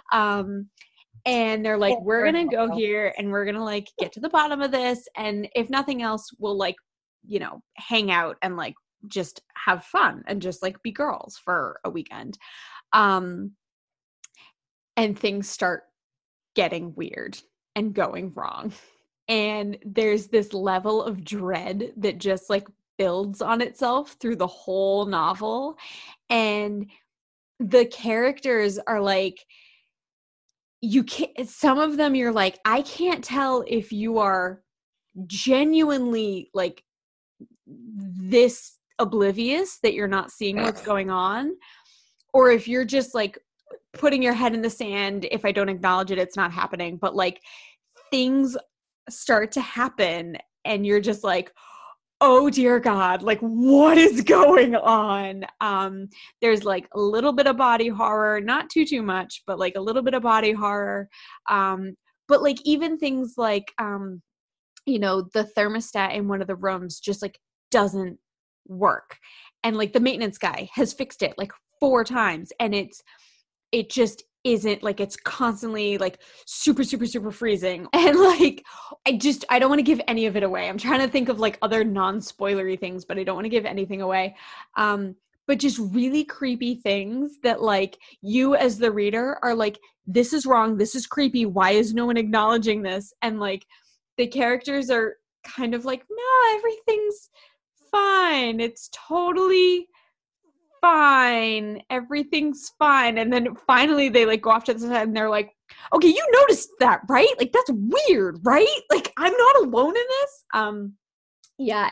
And they're like, we're going to go here and we're going to like get to the bottom of this. And if nothing else, we'll like, you know, hang out and like just have fun and just like be girls for a weekend. And things start getting weird and going wrong. And there's this level of dread that just like builds on itself through the whole novel. And the characters are like, you can't, some of them you're like, I can't tell if you are genuinely like this oblivious that you're not seeing what's going on, or if you're just like putting your head in the sand. If I don't acknowledge it, it's not happening. But like things start to happen and you're just like, oh dear God, like what is going on? There's like a little bit of body horror, not too much, but like a little bit of body horror. But like even things like, you know, the thermostat in one of the rooms just like doesn't work. And like the maintenance guy has fixed it like 4 times and it just isn't, like it's constantly like super freezing. And like I don't want to give any of it away. I'm trying to think of like other non-spoilery things, but I don't want to give anything away. But just really creepy things that like you as the reader are like, this is wrong, this is creepy, why is no one acknowledging this? And like the characters are kind of like, no, everything's fine, it's totally fine, everything's fine. And then finally they like go off to the side and they're like, okay, you noticed that, right? Like that's weird, right? Like I'm not alone in this. Yeah,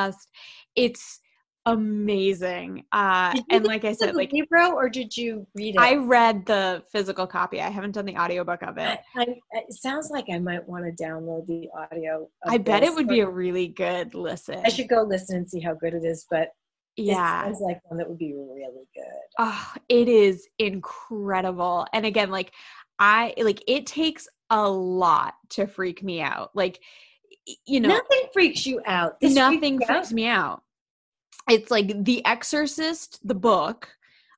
it's amazing. And like I said, like libro, or did you read it? I read the physical copy. I haven't done the audiobook of it. It sounds like I might want to download the audio. I bet it would be a really good listen. I should go listen and see how good it is, but yeah, it sounds like one that would be really good. Oh, it is incredible. And again, like it takes a lot to freak me out. Like, you know, nothing freaks you out. Nothing freaks me out. It's like The Exorcist, the book,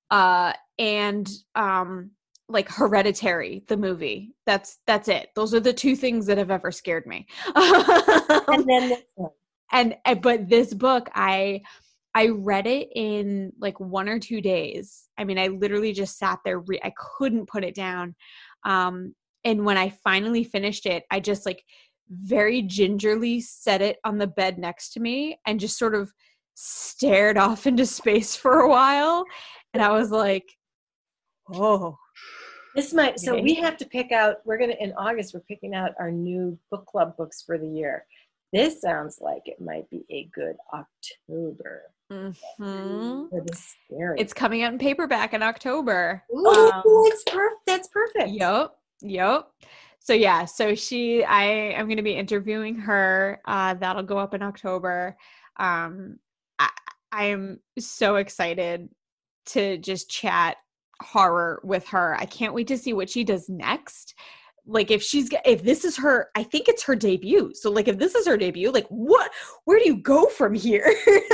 and like Hereditary, the movie. That's it. Those are the 2 things that have ever scared me. And then this one. But this book, I read it in like 1 or 2 days. I mean, I literally just sat there. I couldn't put it down. And when I finally finished it, I just like very gingerly set it on the bed next to me and just sort of stared off into space for a while. And I was like, oh. This might, so we have to pick out, in August, we're picking out our new book club books for the year. This sounds like it might be a good October. Mm-hmm. Scary. It's coming out in paperback in October. Ooh, that's perfect. Yep. So yeah, I am going to be interviewing her. That'll go up in October. I am so excited to just chat horror with her. I can't wait to see what she does next. Like if this is her, I think it's her debut. So like if this is her debut, like where do you go from here?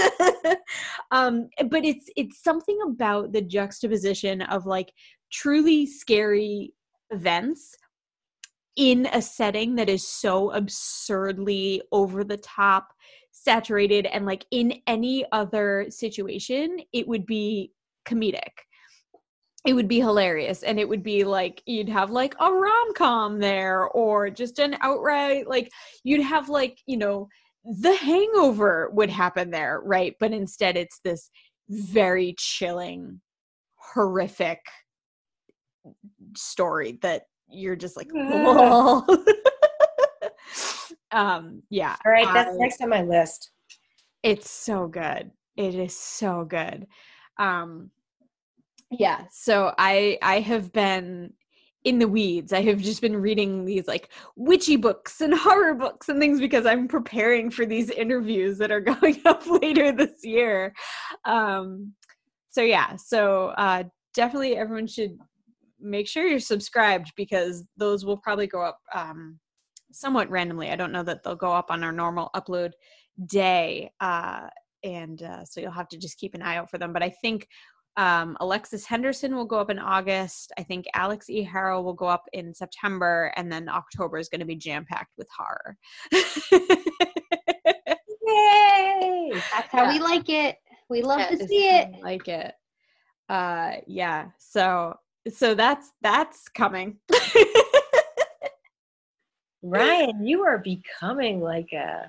But it's something about the juxtaposition of like truly scary events in a setting that is so absurdly over the top, saturated, and like in any other situation, it would be comedic. It would be hilarious, and it would be like you'd have like a rom-com there, or just an outright like you'd have like, you know, The Hangover would happen there, right? But instead it's this very chilling, horrific story that you're just like, whoa. Yeah. All right, that's next on my list. It's so good. It is so good. Yeah, so I have been in the weeds. I have just been reading these like witchy books and horror books and things because I'm preparing for these interviews that are going up later this year. So yeah, definitely everyone should make sure you're subscribed because those will probably go up somewhat randomly. I don't know that they'll go up on our normal upload day. So you'll have to just keep an eye out for them. But I think Alexis Henderson will go up in August. I think Alex E. Harrow will go up in September, and then October is going to be jam-packed with horror. Yay! That's how we like it. We love to see it. Like it. Yeah. So that's coming. Ryan, you are becoming like a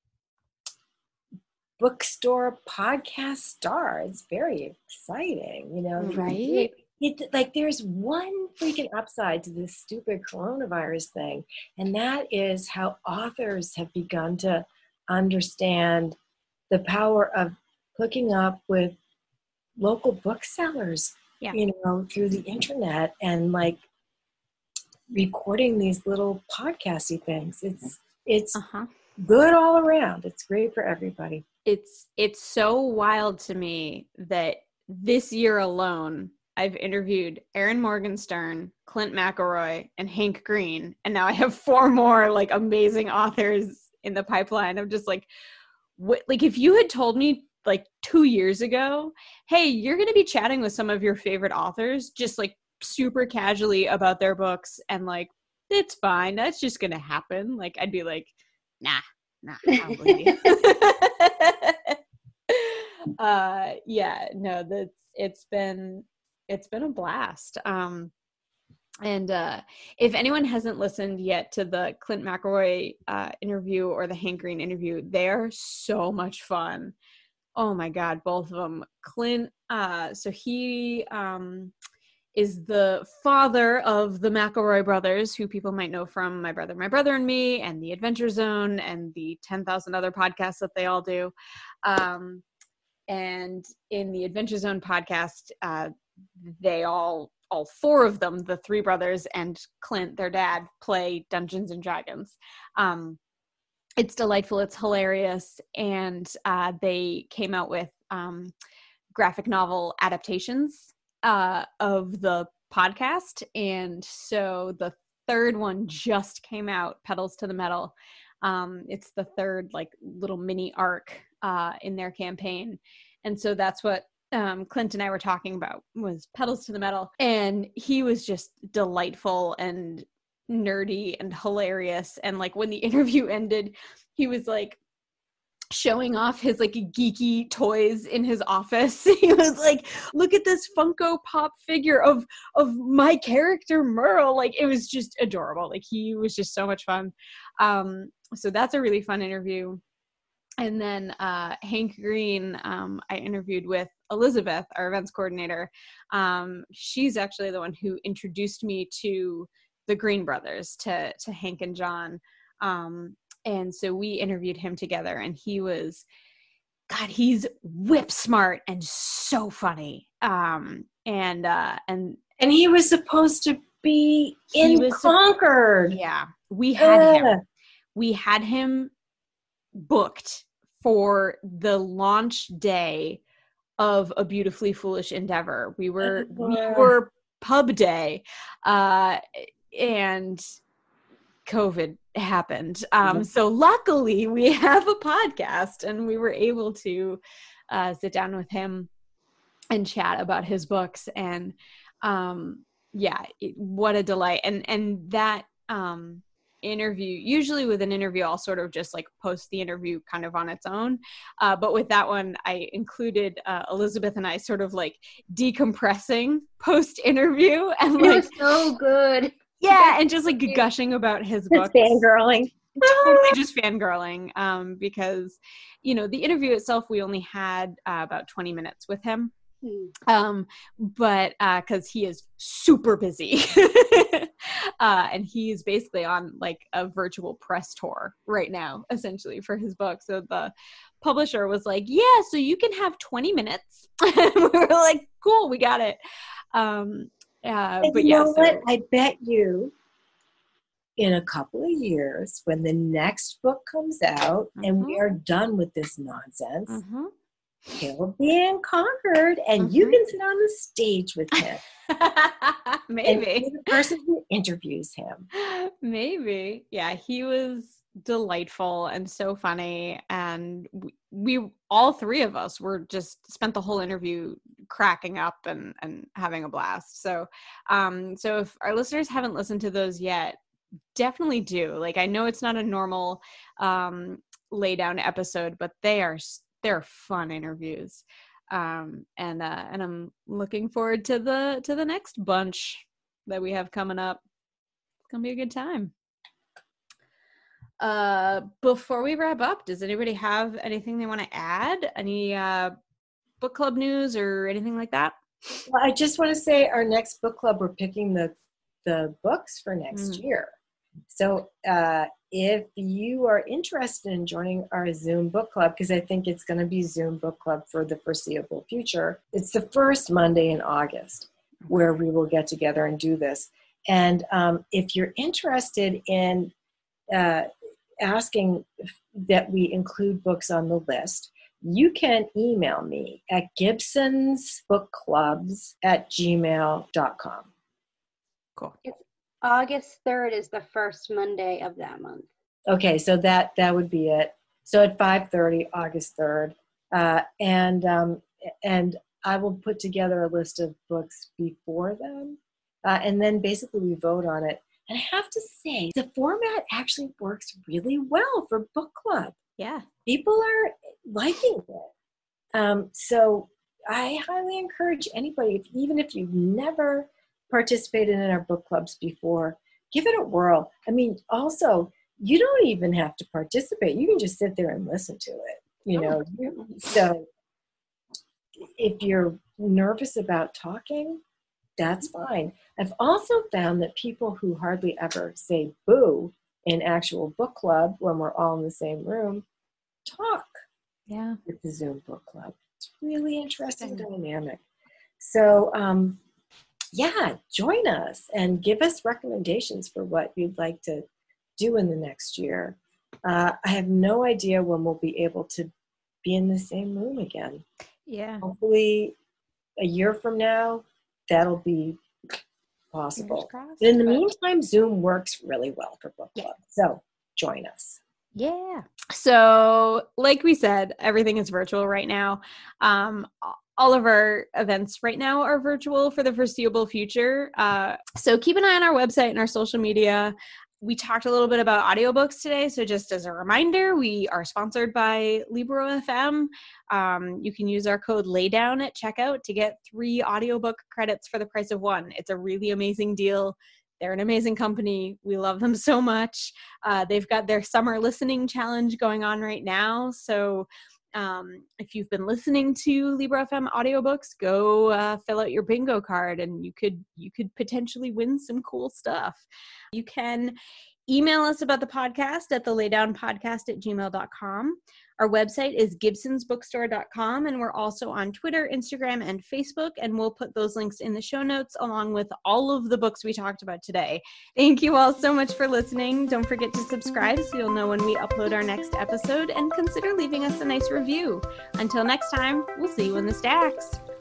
bookstore podcast star. It's very exciting, you know. Right? Like there's one freaking upside to this stupid coronavirus thing, and that is how authors have begun to understand the power of hooking up with local booksellers, you know, through the internet and like recording these little podcasty things. It's good all around. It's great for everybody. It's so wild to me that this year alone I've interviewed Erin Morgenstern, Clint McElroy, and Hank Green, and now I have 4 more like amazing authors in the pipeline. I'm just like, what? Like if you had told me like 2 years ago, hey, you're going to be chatting with some of your favorite authors, just like super casually about their books, and like it's fine, that's just going to happen. Like I'd be like, nah, I'll believe you. Yeah, no, it's been a blast. And if anyone hasn't listened yet to the Clint McElroy interview or the Hank Green interview, they're so much fun. Oh my God, both of them. Clint, so he is the father of the McElroy brothers, who people might know from My Brother and Me, and The Adventure Zone, and the 10,000 other podcasts that they all do. And in the Adventure Zone podcast, they all 4 of them, the 3 brothers and Clint, their dad, play Dungeons and Dragons. It's delightful. It's hilarious. And they came out with graphic novel adaptations of the podcast. And so the 3rd one just came out, Pedals to the Metal. It's the 3rd like little mini arc in their campaign. And so that's what Clint and I were talking about, was Pedals to the Metal. And he was just delightful and nerdy and hilarious. And like when the interview ended, he was like showing off his like geeky toys in his office. He was like, look at this Funko Pop figure of my character Merle. Like it was just adorable. Like he was just so much fun. So that's a really fun interview. And then Hank Green, I interviewed with Elizabeth, our events coordinator. She's actually the one who introduced me to the Green brothers, to Hank and John. And so we interviewed him together, and he's whip smart and so funny. And he was supposed to be in Concord. Yeah, we had him booked for the launch day of A Beautifully Foolish Endeavor. We were pub day, and COVID happened. So luckily we have a podcast and we were able to sit down with him and chat about his books. And what a delight. And that interview, usually with an interview, I'll sort of just like post the interview kind of on its own. But with that one, I included Elizabeth and I sort of like decompressing post interview. And it was so good. Yeah, and just like gushing about his books. Fangirling. Totally just fangirling. Because, the interview itself, we only had about 20 minutes with him. But because he is super busy. And he's basically on like a virtual press tour right now, essentially, for his book. So the publisher was like, yeah, so you can have 20 minutes. And we were like, cool, we got it. But you know what? I bet you in a couple of years, when the next book comes out and we are done with this nonsense, he'll be in Concord and you can sit on the stage with him. Maybe. And be the person who interviews him. Maybe. Yeah, he was delightful and so funny. And we all three of us were just spent the whole interview cracking up and having a blast. So if our listeners haven't listened to those yet, definitely do. Like, I know it's not a normal lay down episode, but they're fun interviews. And I'm looking forward to the next bunch that we have coming up. It's gonna be a good time. Before we wrap up, does anybody have anything they want to add? Any book club news or anything like that? Well, I just want to say our next book club, we're picking the books for next year. So if you are interested in joining our Zoom book club, because I think it's going to be Zoom book club for the foreseeable future, it's the first Monday in August where we will get together and do this. And if you're interested in asking that we include books on the list, you can email me at gibsonsbookclubs@gmail.com. Cool. August 3rd is the first Monday of that month. Okay, so that would be it. So at 5:30, August 3rd. And I will put together a list of books before then. And then basically we vote on it. And I have to say, the format actually works really well for book club. Yeah. People are liking it. So I highly encourage anybody, even if you've never participated in our book clubs before, give it a whirl. I mean, also, you don't even have to participate. You can just sit there and listen to it, So if you're nervous about talking, that's fine. I've also found that people who hardly ever say boo in actual book club when we're all in the same room talk with the Zoom book club. It's really interesting dynamic. So, join us and give us recommendations for what you'd like to do in the next year. I have no idea when we'll be able to be in the same room again. Yeah. Hopefully a year from now, that'll be possible. But in the meantime, Zoom works really well for book club. So join us. Yeah. So like we said, everything is virtual right now. All of our events right now are virtual for the foreseeable future. So keep an eye on our website and our social media. We talked a little bit about audiobooks today. So just as a reminder, we are sponsored by Libro FM. You can use our code LAYDOWN at checkout to get 3 audiobook credits for the price of 1. It's a really amazing deal. They're an amazing company. We love them so much. They've got their summer listening challenge going on right now. So if you've been listening to Libro FM audiobooks, go fill out your bingo card and you could potentially win some cool stuff. You can email us about the podcast at thelaydownpodcast@gmail.com. Our website is gibsonsbookstore.com, and we're also on Twitter, Instagram, and Facebook, and we'll put those links in the show notes along with all of the books we talked about today. Thank you all so much for listening. Don't forget to subscribe so you'll know when we upload our next episode, and consider leaving us a nice review. Until next time, we'll see you in the stacks.